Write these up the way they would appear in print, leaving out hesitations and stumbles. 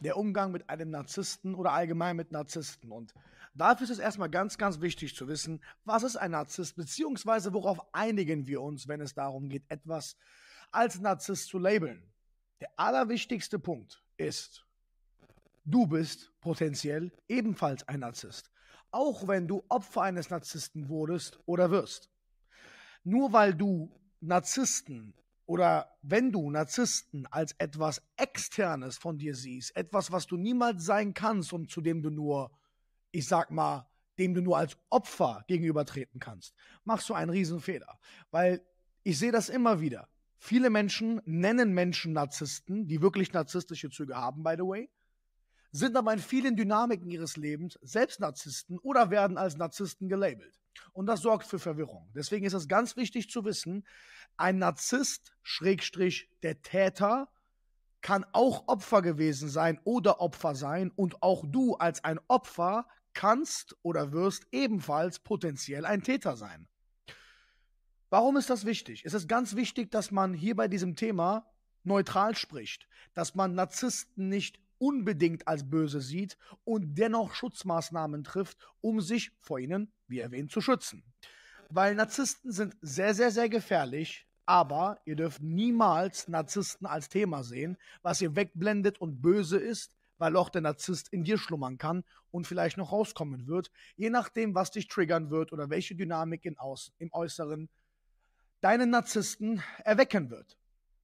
der Umgang mit einem Narzissten oder allgemein mit Narzissten. Und dafür ist es erstmal ganz, ganz wichtig zu wissen, was ist ein Narzisst, beziehungsweise worauf einigen wir uns, wenn es darum geht, etwas als Narzisst zu labeln. Der allerwichtigste Punkt ist, du bist potenziell ebenfalls ein Narzisst, auch wenn du Opfer eines Narzissten wurdest oder wirst. Nur weil du Narzissten oder wenn du Narzissten als etwas Externes von dir siehst, etwas, was du niemals sein kannst und zu dem du nur, ich sag mal, dem du nur als Opfer gegenübertreten kannst, machst du einen Riesenfehler. Weil ich sehe das immer wieder. Viele Menschen nennen Menschen Narzissten, die wirklich narzisstische Züge haben, by the way, sind aber in vielen Dynamiken ihres Lebens selbst Narzissten oder werden als Narzissten gelabelt. Und das sorgt für Verwirrung. Deswegen ist es ganz wichtig zu wissen, ein Narzisst, Schrägstrich der Täter, kann auch Opfer gewesen sein oder Opfer sein. Und auch du als ein Opfer kannst oder wirst ebenfalls potenziell ein Täter sein. Warum ist das wichtig? Es ist ganz wichtig, dass man hier bei diesem Thema neutral spricht, dass man Narzissten nicht unbedingt als böse sieht und dennoch Schutzmaßnahmen trifft, um sich vor ihnen, wie erwähnt, zu schützen. Weil Narzissten sind sehr, sehr, sehr gefährlich, aber ihr dürft niemals Narzissten als Thema sehen, was ihr wegblendet und böse ist, weil auch der Narzisst in dir schlummern kann und vielleicht noch rauskommen wird, je nachdem, was dich triggern wird oder welche Dynamik im Äußeren deinen Narzissten erwecken wird.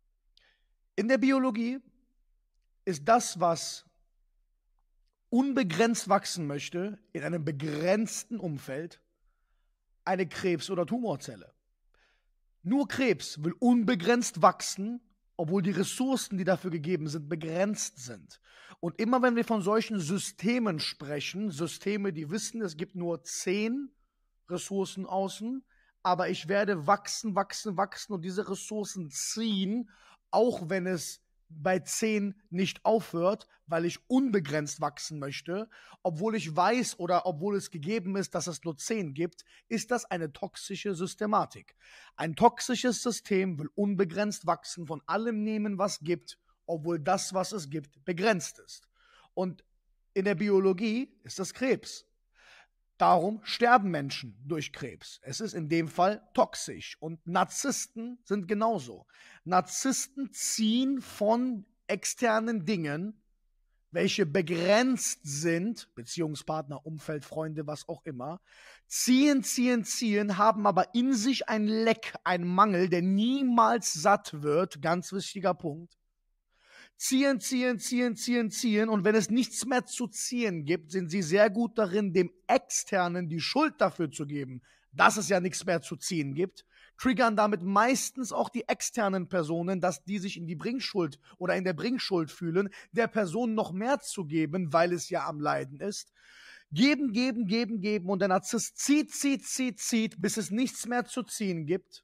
In der Biologie ist das, was unbegrenzt wachsen möchte, in einem begrenzten Umfeld, eine Krebs- oder Tumorzelle. Nur Krebs will unbegrenzt wachsen, obwohl die Ressourcen, die dafür gegeben sind, begrenzt sind. Und immer wenn wir von solchen Systemen sprechen, Systeme, die wissen, es gibt nur 10 Ressourcen außen, aber ich werde wachsen, wachsen, wachsen und diese Ressourcen ziehen, auch wenn es bei 10 nicht aufhört, weil ich unbegrenzt wachsen möchte, obwohl ich weiß oder obwohl es gegeben ist, dass es nur 10 gibt, ist das eine toxische Systematik. Ein toxisches System will unbegrenzt wachsen, von allem nehmen, was gibt, obwohl das, was es gibt, begrenzt ist. Und in der Biologie ist das Krebs. Darum sterben Menschen durch Krebs. Es ist in dem Fall toxisch. Und Narzissten sind genauso. Narzissten ziehen von externen Dingen, welche begrenzt sind, Beziehungspartner, Umfeld, Freunde, was auch immer, ziehen, ziehen, ziehen, haben aber in sich ein Leck, ein Mangel, der niemals satt wird, ganz wichtiger Punkt. Ziehen, ziehen, ziehen, ziehen, ziehen. Und wenn es nichts mehr zu ziehen gibt, sind sie sehr gut darin, dem Externen die Schuld dafür zu geben, dass es ja nichts mehr zu ziehen gibt. Triggern damit meistens auch die externen Personen, dass die sich in die Bringschuld oder in der Bringschuld fühlen, der Person noch mehr zu geben, weil es ja am Leiden ist. Geben, geben, geben, geben. Und der Narzisst zieht, zieht, zieht, zieht, bis es nichts mehr zu ziehen gibt.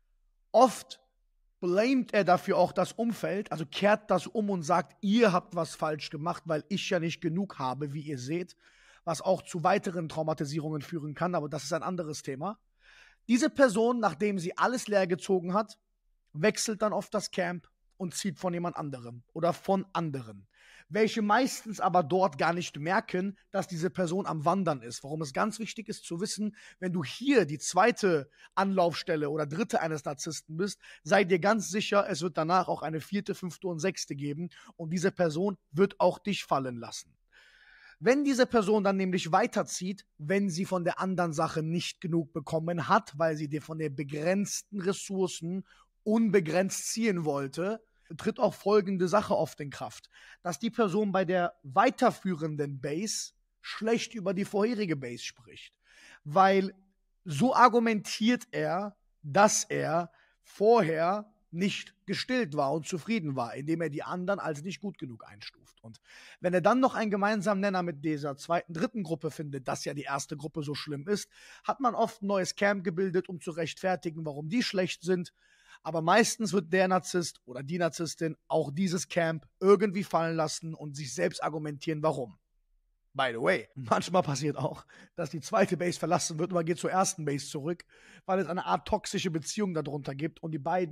Oft blamet er dafür auch das Umfeld, also kehrt das um und sagt, ihr habt was falsch gemacht, weil ich ja nicht genug habe, wie ihr seht, was auch zu weiteren Traumatisierungen führen kann, aber das ist ein anderes Thema. Diese Person, nachdem sie alles leer gezogen hat, wechselt dann oft das Camp und zieht von jemand anderem oder von anderen, welche meistens aber dort gar nicht merken, dass diese Person am Wandern ist. Warum es ganz wichtig ist zu wissen, wenn du hier die zweite Anlaufstelle oder dritte eines Narzissten bist, sei dir ganz sicher, es wird danach auch eine vierte, fünfte und sechste geben und diese Person wird auch dich fallen lassen. Wenn diese Person dann nämlich weiterzieht, wenn sie von der anderen Sache nicht genug bekommen hat, weil sie dir von den begrenzten Ressourcen unbegrenzt ziehen wollte, tritt auch folgende Sache oft in Kraft, dass die Person bei der weiterführenden Base schlecht über die vorherige Base spricht. Weil so argumentiert er, dass er vorher nicht gestillt war und zufrieden war, indem er die anderen als nicht gut genug einstuft. Und wenn er dann noch einen gemeinsamen Nenner mit dieser zweiten, dritten Gruppe findet, dass ja die erste Gruppe so schlimm ist, hat man oft ein neues Camp gebildet, um zu rechtfertigen, warum die schlecht sind. Aber meistens wird der Narzisst oder die Narzisstin auch dieses Camp irgendwie fallen lassen und sich selbst argumentieren, warum. By the way, manchmal passiert auch, dass die zweite Base verlassen wird und man geht zur ersten Base zurück, weil es eine Art toxische Beziehung darunter gibt und die beiden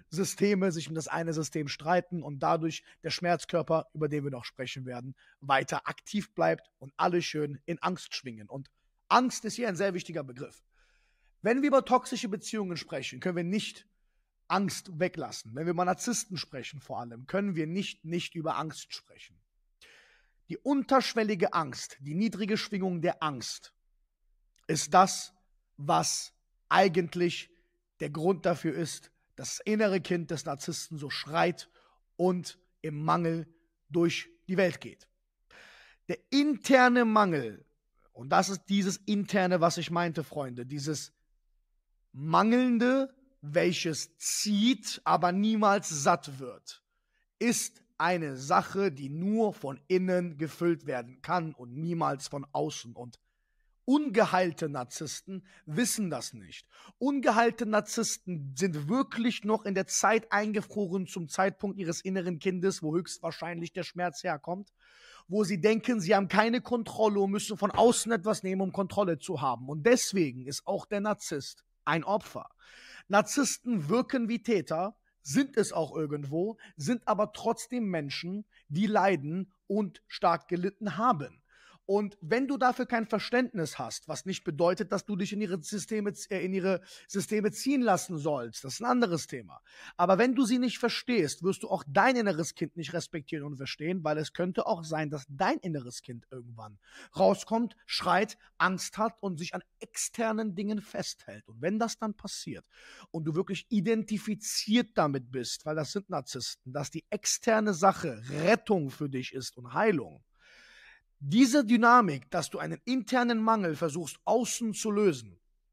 Systeme sich um das eine System streiten und dadurch der Schmerzkörper, über den wir noch sprechen werden, weiter aktiv bleibt und alle schön in Angst schwingen. Und Angst ist hier ein sehr wichtiger Begriff. Wenn wir über toxische Beziehungen sprechen, können wir nicht Angst weglassen. Wenn wir über Narzissten sprechen vor allem, können wir nicht über Angst sprechen. Die unterschwellige Angst, die niedrige Schwingung der Angst ist das, was eigentlich der Grund dafür ist, dass das innere Kind des Narzissten so schreit und im Mangel durch die Welt geht. Der interne Mangel, und das ist dieses interne, was ich meinte, Freunde, dieses Mangelnde, welches zieht, aber niemals satt wird, ist eine Sache, die nur von innen gefüllt werden kann und niemals von außen. Und ungeheilte Narzissten wissen das nicht. Ungeheilte Narzissten sind wirklich noch in der Zeit eingefroren zum Zeitpunkt ihres inneren Kindes, wo höchstwahrscheinlich der Schmerz herkommt, wo sie denken, sie haben keine Kontrolle und müssen von außen etwas nehmen, um Kontrolle zu haben. Und deswegen ist auch der Narzisst ein Opfer. Narzissten wirken wie Täter, sind es auch irgendwo, sind aber trotzdem Menschen, die leiden und stark gelitten haben. Und wenn du dafür kein Verständnis hast, was nicht bedeutet, dass du dich in ihre Systeme ziehen lassen sollst, das ist ein anderes Thema. Aber wenn du sie nicht verstehst, wirst du auch dein inneres Kind nicht respektieren und verstehen, weil es könnte auch sein, dass dein inneres Kind irgendwann rauskommt, schreit, Angst hat und sich an externen Dingen festhält. Und wenn das dann passiert und du wirklich identifiziert damit bist, weil das sind Narzissten, dass die externe Sache Rettung für dich ist und Heilung, diese Dynamik, dass du einen internen Mangel versuchst außen zu lösen,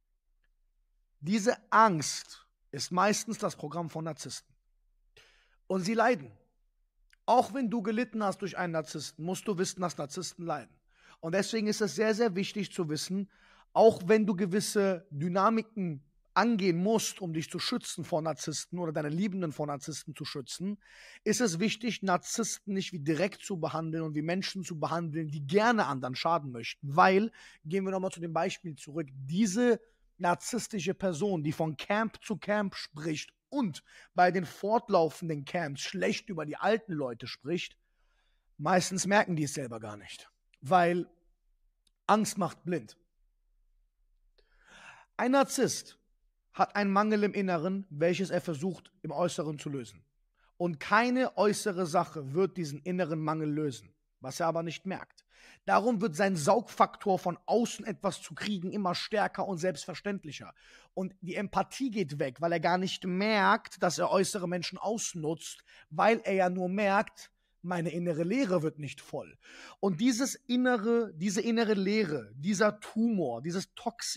diese Angst ist meistens das Programm von Narzissten. Und sie leiden. Auch wenn du gelitten hast durch einen Narzissten, musst du wissen, dass Narzissten leiden. Und deswegen ist es sehr, sehr wichtig zu wissen, auch wenn du gewisse Dynamiken angehen musst, um dich zu schützen vor Narzissten oder deine Liebenden vor Narzissten zu schützen, ist es wichtig, Narzissten nicht wie direkt zu behandeln und wie Menschen zu behandeln, die gerne anderen schaden möchten. Weil, gehen wir nochmal zu dem Beispiel zurück, diese narzisstische Person, die von Camp zu Camp spricht und bei den fortlaufenden Camps schlecht über die alten Leute spricht, meistens merken die es selber gar nicht. Weil Angst macht blind. Ein Narzisst hat einen Mangel im Inneren, welches er versucht im Äußeren zu lösen. Und keine äußere Sache wird diesen inneren Mangel lösen, was er aber nicht merkt. Darum wird sein Saugfaktor von außen etwas zu kriegen immer stärker und selbstverständlicher. Und die Empathie geht weg, weil er gar nicht merkt, dass er äußere Menschen ausnutzt, weil er ja nur merkt, meine innere Leere wird nicht voll. Und diese innere Leere, dieser Tumor, dieses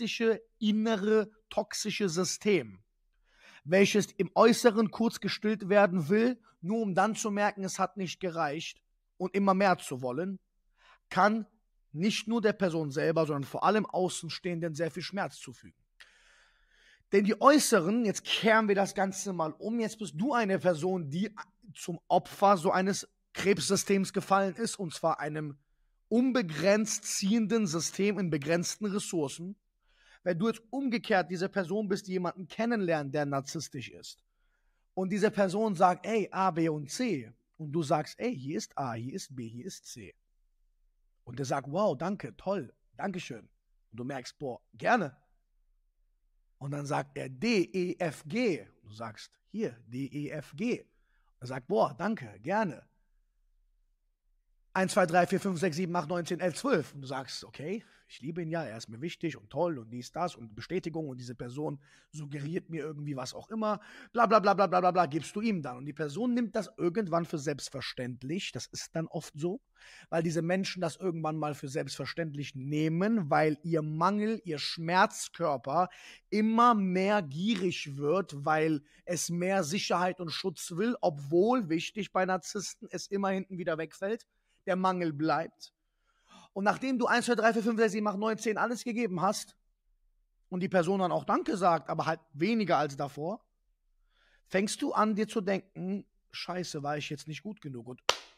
toxische System, welches im Äußeren kurz gestillt werden will, nur um dann zu merken, es hat nicht gereicht und immer mehr zu wollen, kann nicht nur der Person selber, sondern vor allem Außenstehenden sehr viel Schmerz zufügen. Denn die Äußeren, jetzt kehren wir das Ganze mal um, jetzt bist du eine Person, die zum Opfer so eines Krebssystems gefallen ist, und zwar einem unbegrenzt ziehenden System in begrenzten Ressourcen. Wenn du jetzt umgekehrt diese Person bist, die jemanden kennenlernt, der narzisstisch ist, und diese Person sagt, ey, A, B und C, und du sagst, ey, hier ist A, hier ist B, hier ist C. Und der sagt, wow, danke, toll, dankeschön. Und du merkst, boah, gerne. Und dann sagt er D, E, F, G. Und du sagst, hier, D, E, F, G. Und er sagt, boah, danke, gerne. 1, 2, 3, 4, 5, 6, 7, 8, 9, 10, 11, 12. Und du sagst, okay, ich liebe ihn ja, er ist mir wichtig und toll und dies, das und Bestätigung und diese Person suggeriert mir irgendwie was auch immer, bla bla bla bla bla bla bla, gibst du ihm dann. Und die Person nimmt das irgendwann für selbstverständlich, das ist dann oft so, weil diese Menschen das irgendwann mal für selbstverständlich nehmen, weil ihr Mangel, ihr Schmerzkörper immer mehr gierig wird, weil es mehr Sicherheit und Schutz will, obwohl, wichtig bei Narzissten, es immer hinten wieder wegfällt, der Mangel bleibt. Und nachdem du 1, 2, 3, 4, 5, 6, 7, 8, 9, 10 alles gegeben hast und die Person dann auch Danke sagt, aber halt weniger als davor, fängst du an, dir zu denken, scheiße, war ich jetzt nicht gut genug. Und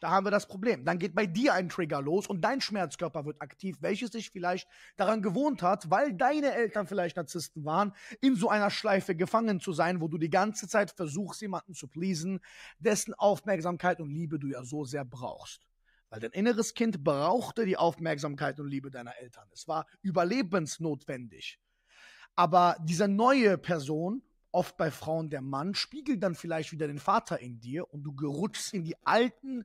Da haben wir das Problem. Dann geht bei dir ein Trigger los und dein Schmerzkörper wird aktiv, welches dich vielleicht daran gewohnt hat, weil deine Eltern vielleicht Narzissten waren, in so einer Schleife gefangen zu sein, wo du die ganze Zeit versuchst, jemanden zu pleasen, dessen Aufmerksamkeit und Liebe du ja so sehr brauchst. Weil dein inneres Kind brauchte die Aufmerksamkeit und Liebe deiner Eltern. Es war überlebensnotwendig. Aber diese neue Person, oft bei Frauen der Mann, spiegelt dann vielleicht wieder den Vater in dir und du gerutschst in die alten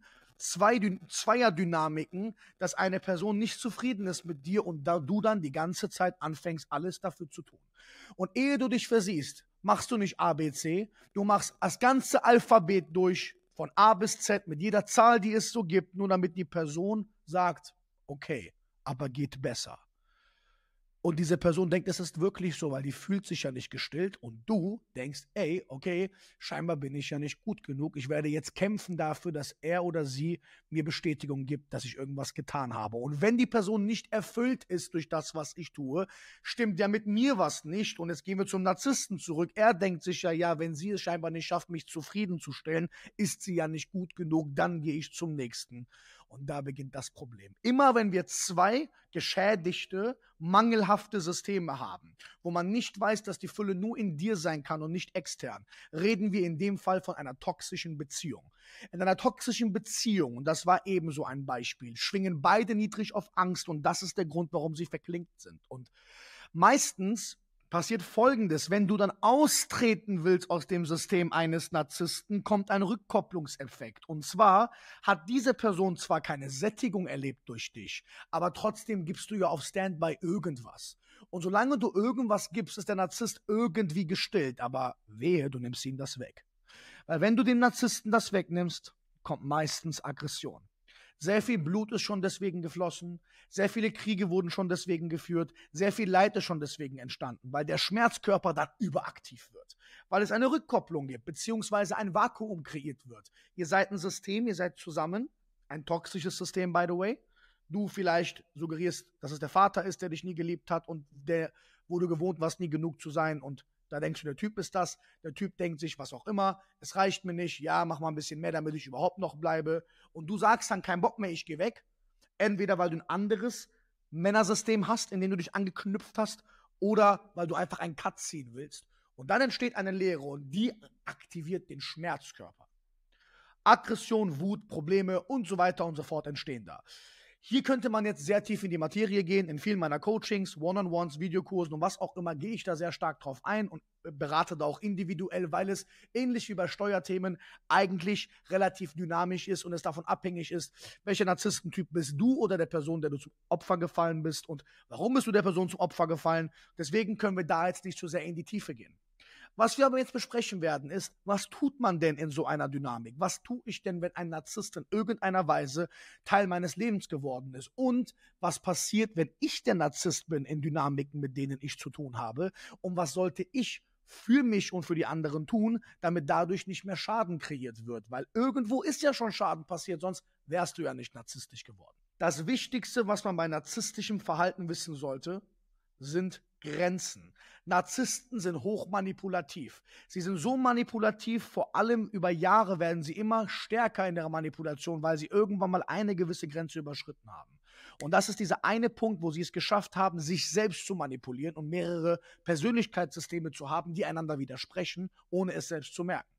Zweierdynamiken, dass eine Person nicht zufrieden ist mit dir und da du dann die ganze Zeit anfängst, alles dafür zu tun. Und ehe du dich versiehst, machst du nicht A, B, C, du machst das ganze Alphabet durch, von A bis Z, mit jeder Zahl, die es so gibt, nur damit die Person sagt, okay, aber geht besser. Und diese Person denkt, es ist wirklich so, weil die fühlt sich ja nicht gestillt und du denkst, ey, okay, scheinbar bin ich ja nicht gut genug. Ich werde jetzt kämpfen dafür, dass er oder sie mir Bestätigung gibt, dass ich irgendwas getan habe. Und wenn die Person nicht erfüllt ist durch das, was ich tue, stimmt ja mit mir was nicht. Und jetzt gehen wir zum Narzissten zurück. Er denkt sich ja, wenn sie es scheinbar nicht schafft, mich zufriedenzustellen, ist sie ja nicht gut genug, dann gehe ich zum nächsten. Und da beginnt das Problem. Immer wenn wir zwei geschädigte, mangelhafte Systeme haben, wo man nicht weiß, dass die Fülle nur in dir sein kann und nicht extern, reden wir in dem Fall von einer toxischen Beziehung. In einer toxischen Beziehung, und das war ebenso ein Beispiel, schwingen beide niedrig auf Angst und das ist der Grund, warum sie verklinkt sind. Und meistens passiert Folgendes: Wenn du dann austreten willst aus dem System eines Narzissten, kommt ein Rückkopplungseffekt. Und zwar hat diese Person zwar keine Sättigung erlebt durch dich, aber trotzdem gibst du ja auf Standby irgendwas. Und solange du irgendwas gibst, ist der Narzisst irgendwie gestillt. Aber wehe, du nimmst ihm das weg. Weil wenn du dem Narzissten das wegnimmst, kommt meistens Aggression. Sehr viel Blut ist schon deswegen geflossen, sehr viele Kriege wurden schon deswegen geführt, sehr viel Leid ist schon deswegen entstanden, weil der Schmerzkörper dann überaktiv wird, weil es eine Rückkopplung gibt, beziehungsweise ein Vakuum kreiert wird. Ihr seid ein System, ihr seid zusammen, ein toxisches System, by the way. Du vielleicht suggerierst, dass es der Vater ist, der dich nie geliebt hat und der, wo du gewohnt warst, nie genug zu sein und da denkst du, der Typ ist das, der Typ denkt sich, was auch immer, es reicht mir nicht, ja, mach mal ein bisschen mehr, damit ich überhaupt noch bleibe. Und du sagst dann, kein Bock mehr, ich gehe weg. Entweder, weil du ein anderes Männersystem hast, in dem du dich angeknüpft hast, oder weil du einfach einen Cut ziehen willst. Und dann entsteht eine Leere und die aktiviert den Schmerzkörper. Aggression, Wut, Probleme und so weiter und so fort entstehen da. Hier könnte man jetzt sehr tief in die Materie gehen. In vielen meiner Coachings, One-on-Ones, Videokursen und was auch immer gehe ich da sehr stark drauf ein und berate da auch individuell, weil es ähnlich wie bei Steuerthemen eigentlich relativ dynamisch ist und es davon abhängig ist, welcher Narzisstentyp bist du oder der Person, der du zum Opfer gefallen bist und warum bist du der Person zum Opfer gefallen. Deswegen können wir da jetzt nicht so sehr in die Tiefe gehen. Was wir aber jetzt besprechen werden, ist, was tut man denn in so einer Dynamik? Was tue ich denn, wenn ein Narzisst in irgendeiner Weise Teil meines Lebens geworden ist? Und was passiert, wenn ich der Narzisst bin in Dynamiken, mit denen ich zu tun habe? Und was sollte ich für mich und für die anderen tun, damit dadurch nicht mehr Schaden kreiert wird? Weil irgendwo ist ja schon Schaden passiert, sonst wärst du ja nicht narzisstisch geworden. Das Wichtigste, was man bei narzisstischem Verhalten wissen sollte, sind Grenzen. Narzissten sind hochmanipulativ. Sie sind so manipulativ, vor allem über Jahre werden sie immer stärker in der Manipulation, weil sie irgendwann mal eine gewisse Grenze überschritten haben. Und das ist dieser eine Punkt, wo sie es geschafft haben, sich selbst zu manipulieren und mehrere Persönlichkeitssysteme zu haben, die einander widersprechen, ohne es selbst zu merken.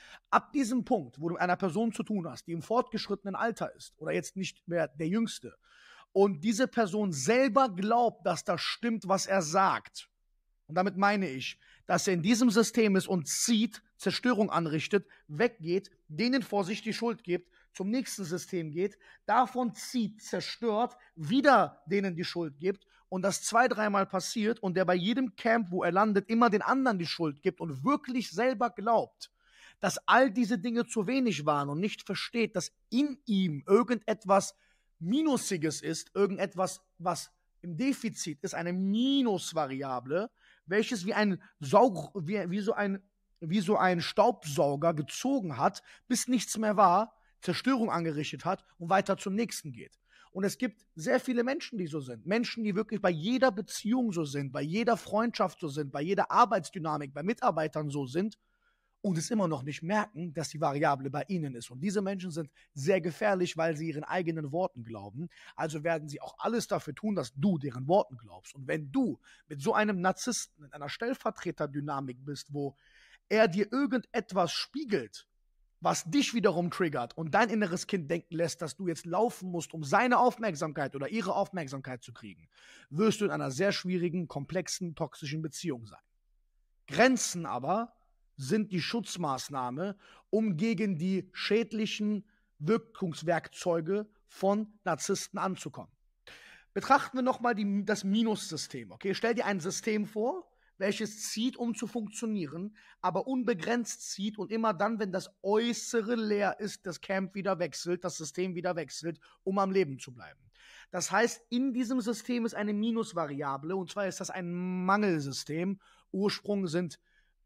Ab diesem Punkt, wo du mit einer Person zu tun hast, die im fortgeschrittenen Alter ist oder jetzt nicht mehr der Jüngste, und diese Person selber glaubt, dass das stimmt, was er sagt. Und damit meine ich, dass er in diesem System ist und zieht, Zerstörung anrichtet, weggeht, denen vor sich die Schuld gibt, zum nächsten System geht, davon zieht, zerstört, wieder denen die Schuld gibt und das 2-3 Mal passiert und der bei jedem Camp, wo er landet, immer den anderen die Schuld gibt und wirklich selber glaubt, dass all diese Dinge zu wenig waren und nicht versteht, dass in ihm irgendetwas Minusiges ist, irgendetwas, was im Defizit ist, eine Minusvariable, welches wie so ein Staubsauger gezogen hat, bis nichts mehr war, Zerstörung angerichtet hat und weiter zum nächsten geht. Und es gibt sehr viele Menschen, die so sind. Menschen, die wirklich bei jeder Beziehung so sind, bei jeder Freundschaft so sind, bei jeder Arbeitsdynamik, bei Mitarbeitern so sind und es immer noch nicht merken, dass die Variable bei ihnen ist. Und diese Menschen sind sehr gefährlich, weil sie ihren eigenen Worten glauben. Also werden sie auch alles dafür tun, dass du deren Worten glaubst. Und wenn du mit so einem Narzissten in einer Stellvertreterdynamik bist, wo er dir irgendetwas spiegelt, was dich wiederum triggert und dein inneres Kind denken lässt, dass du jetzt laufen musst, um seine Aufmerksamkeit oder ihre Aufmerksamkeit zu kriegen, wirst du in einer sehr schwierigen, komplexen, toxischen Beziehung sein. Grenzen aber sind die Schutzmaßnahme, um gegen die schädlichen Wirkungswerkzeuge von Narzissten anzukommen. Betrachten wir nochmal das Minussystem. Okay? Stell dir ein System vor, welches zieht, um zu funktionieren, aber unbegrenzt zieht und immer dann, wenn das Äußere leer ist, das Camp wieder wechselt, das System wieder wechselt, um am Leben zu bleiben. Das heißt, in diesem System ist eine Minusvariable, und zwar ist das ein Mangelsystem. Ursprung sind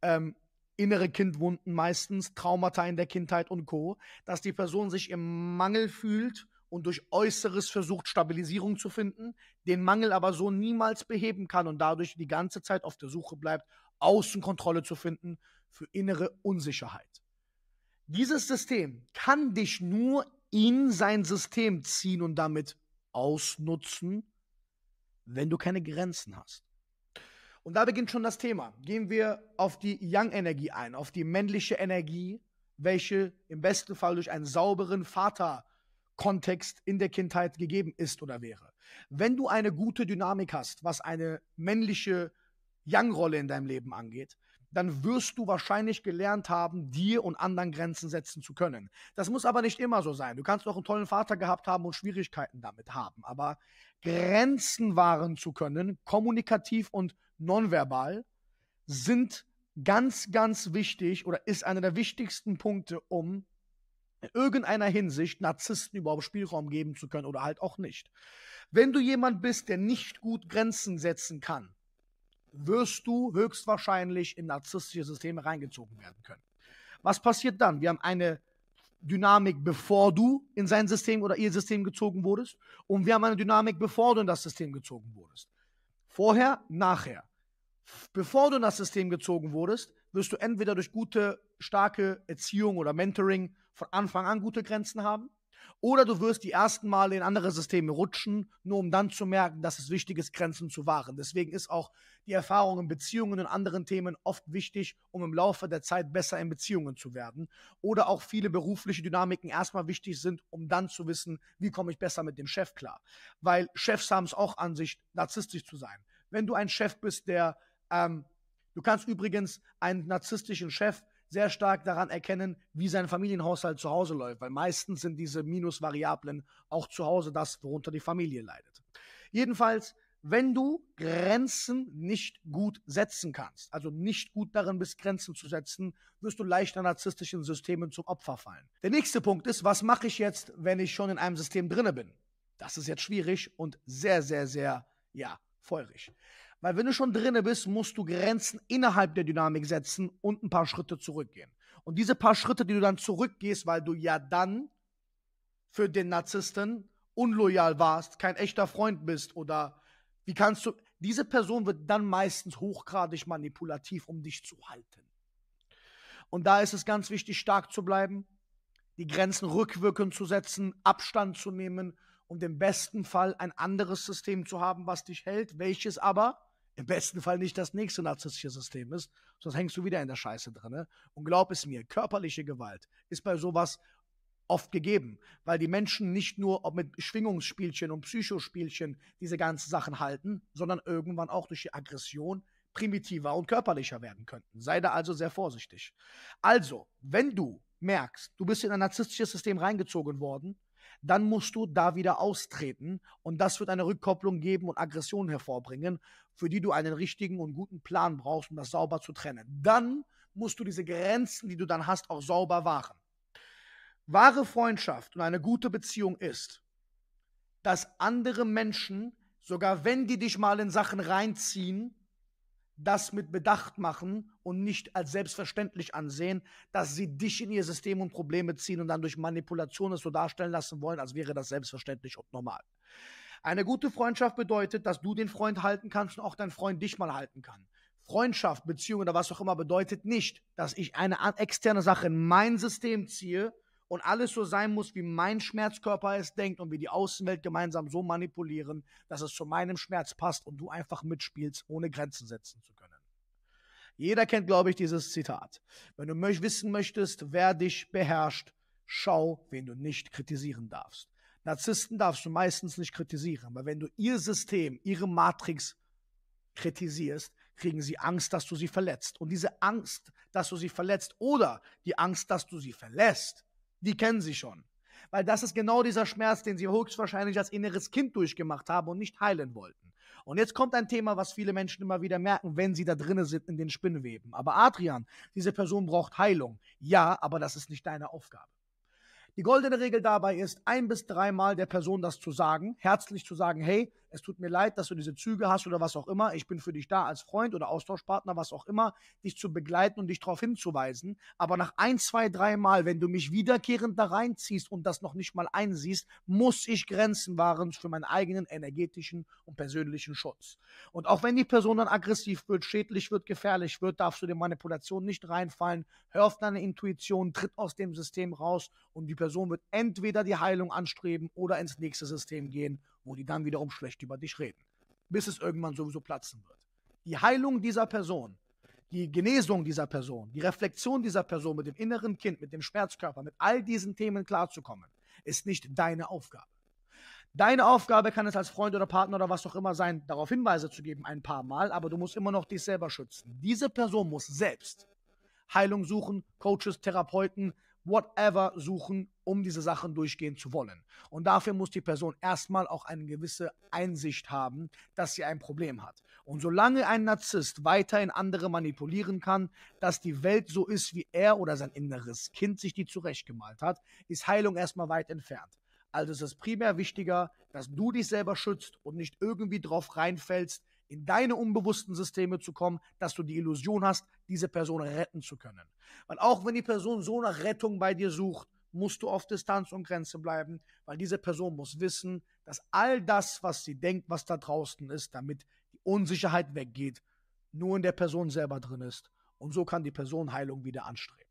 innere Kindwunden meistens, Traumata in der Kindheit und Co., dass die Person sich im Mangel fühlt und durch Äußeres versucht, Stabilisierung zu finden, den Mangel aber so niemals beheben kann und dadurch die ganze Zeit auf der Suche bleibt, Außenkontrolle zu finden für innere Unsicherheit. Dieses System kann dich nur in sein System ziehen und damit ausnutzen, wenn du keine Grenzen hast. Und da beginnt schon das Thema. Gehen wir auf die Yang-Energie ein, auf die männliche Energie, welche im besten Fall durch einen sauberen Vaterkontext in der Kindheit gegeben ist oder wäre. Wenn du eine gute Dynamik hast, was eine männliche Yang-Rolle in deinem Leben angeht, dann wirst du wahrscheinlich gelernt haben, dir und anderen Grenzen setzen zu können. Das muss aber nicht immer so sein. Du kannst noch einen tollen Vater gehabt haben und Schwierigkeiten damit haben. Aber Grenzen wahren zu können, kommunikativ und nonverbal, sind ganz, ganz wichtig oder ist einer der wichtigsten Punkte, um in irgendeiner Hinsicht Narzissten überhaupt Spielraum geben zu können oder halt auch nicht. Wenn du jemand bist, der nicht gut Grenzen setzen kann, wirst du höchstwahrscheinlich in narzisstische Systeme reingezogen werden können. Was passiert dann? Wir haben eine Dynamik, bevor du in sein System oder ihr System gezogen wurdest, und wir haben eine Dynamik, bevor du in das System gezogen wurdest. Vorher, nachher. Bevor du in das System gezogen wurdest, wirst du entweder durch gute, starke Erziehung oder Mentoring von Anfang an gute Grenzen haben, oder du wirst die ersten Male in andere Systeme rutschen, nur um dann zu merken, dass es wichtig ist, Grenzen zu wahren. Deswegen ist auch die Erfahrung in Beziehungen und anderen Themen oft wichtig, um im Laufe der Zeit besser in Beziehungen zu werden. Oder auch viele berufliche Dynamiken erstmal wichtig sind, um dann zu wissen, wie komme ich besser mit dem Chef klar. Weil Chefs haben es auch an sich, narzisstisch zu sein. Wenn du ein Chef bist, du kannst übrigens einen narzisstischen Chef sehr stark daran erkennen, wie sein Familienhaushalt zu Hause läuft, weil meistens sind diese Minusvariablen auch zu Hause das, worunter die Familie leidet. Jedenfalls, wenn du Grenzen nicht gut setzen kannst, also nicht gut darin bist, Grenzen zu setzen, wirst du leichter narzisstischen Systemen zum Opfer fallen. Der nächste Punkt ist, was mache ich jetzt, wenn ich schon in einem System drinne bin? Das ist jetzt schwierig und sehr, sehr, sehr, feurig. Weil wenn du schon drinne bist, musst du Grenzen innerhalb der Dynamik setzen und ein paar Schritte zurückgehen. Und diese paar Schritte, die du dann zurückgehst, weil du ja dann für den Narzissten unloyal warst, kein echter Freund bist oder wie kannst du, diese Person wird dann meistens hochgradig manipulativ, um dich zu halten. Und da ist es ganz wichtig, stark zu bleiben, die Grenzen rückwirkend zu setzen, Abstand zu nehmen und im besten Fall ein anderes System zu haben, was dich hält, welches aber im besten Fall nicht das nächste narzisstische System ist, sonst hängst du wieder in der Scheiße drin. Und glaub es mir, körperliche Gewalt ist bei sowas oft gegeben, weil die Menschen nicht nur mit Schwingungsspielchen und Psychospielchen diese ganzen Sachen halten, sondern irgendwann auch durch die Aggression primitiver und körperlicher werden könnten. Sei da also sehr vorsichtig. Also, wenn du merkst, du bist in ein narzisstisches System reingezogen worden, dann musst du da wieder austreten und das wird eine Rückkopplung geben und Aggression hervorbringen, für die du einen richtigen und guten Plan brauchst, um das sauber zu trennen. Dann musst du diese Grenzen, die du dann hast, auch sauber wahren. Wahre Freundschaft und eine gute Beziehung ist, dass andere Menschen, sogar wenn die dich mal in Sachen reinziehen, das mit Bedacht machen und nicht als selbstverständlich ansehen, dass sie dich in ihr System und Probleme ziehen und dann durch Manipulation es so darstellen lassen wollen, als wäre das selbstverständlich und normal. Eine gute Freundschaft bedeutet, dass du den Freund halten kannst und auch dein Freund dich mal halten kann. Freundschaft, Beziehung oder was auch immer bedeutet nicht, dass ich eine externe Sache in mein System ziehe und alles so sein muss, wie mein Schmerzkörper es denkt und wie die Außenwelt gemeinsam so manipulieren, dass es zu meinem Schmerz passt und du einfach mitspielst, ohne Grenzen setzen zu können. Jeder kennt, glaube ich, dieses Zitat. Wenn du wissen möchtest, wer dich beherrscht, schau, wen du nicht kritisieren darfst. Narzissten darfst du meistens nicht kritisieren, weil wenn du ihr System, ihre Matrix kritisierst, kriegen sie Angst, dass du sie verletzt. Und diese Angst, dass du sie verletzt oder die Angst, dass du sie verlässt, die kennen sie schon. Weil das ist genau dieser Schmerz, den sie höchstwahrscheinlich als inneres Kind durchgemacht haben und nicht heilen wollten. Und jetzt kommt ein Thema, was viele Menschen immer wieder merken, wenn sie da drinnen sind in den Spinnweben. Aber Adrian, diese Person braucht Heilung. Ja, aber das ist nicht deine Aufgabe. Die goldene Regel dabei ist, 1 bis 3 Mal der Person das zu sagen, herzlich zu sagen, hey, es tut mir leid, dass du diese Züge hast oder was auch immer, ich bin für dich da als Freund oder Austauschpartner, was auch immer, dich zu begleiten und dich darauf hinzuweisen, aber nach 1, 2, 3 Mal, wenn du mich wiederkehrend da reinziehst und das noch nicht mal einsiehst, muss ich Grenzen wahren für meinen eigenen energetischen und persönlichen Schutz. Und auch wenn die Person dann aggressiv wird, schädlich wird, gefährlich wird, darfst du der Manipulation nicht reinfallen, hör auf deine Intuition, tritt aus dem System raus und die Person wird entweder die Heilung anstreben oder ins nächste System gehen, wo die dann wiederum schlecht über dich reden, bis es irgendwann sowieso platzen wird. Die Heilung dieser Person, die Genesung dieser Person, die Reflexion dieser Person mit dem inneren Kind, mit dem Schmerzkörper, mit all diesen Themen klarzukommen, ist nicht deine Aufgabe. Deine Aufgabe kann es als Freund oder Partner oder was auch immer sein, darauf Hinweise zu geben ein paar Mal, aber du musst immer noch dich selber schützen. Diese Person muss selbst Heilung suchen, Coaches, Therapeuten, whatever suchen, um diese Sachen durchgehen zu wollen. Und dafür muss die Person erstmal auch eine gewisse Einsicht haben, dass sie ein Problem hat. Und solange ein Narzisst weiterhin andere manipulieren kann, dass die Welt so ist, wie er oder sein inneres Kind sich die zurechtgemalt hat, ist Heilung erstmal weit entfernt. Also ist es primär wichtiger, dass du dich selber schützt und nicht irgendwie drauf reinfällst, in deine unbewussten Systeme zu kommen, dass du die Illusion hast, diese Person retten zu können. Weil auch wenn die Person so nach Rettung bei dir sucht, musst du auf Distanz und Grenze bleiben, weil diese Person muss wissen, dass all das, was sie denkt, was da draußen ist, damit die Unsicherheit weggeht, nur in der Person selber drin ist. Und so kann die Person Heilung wieder anstreben.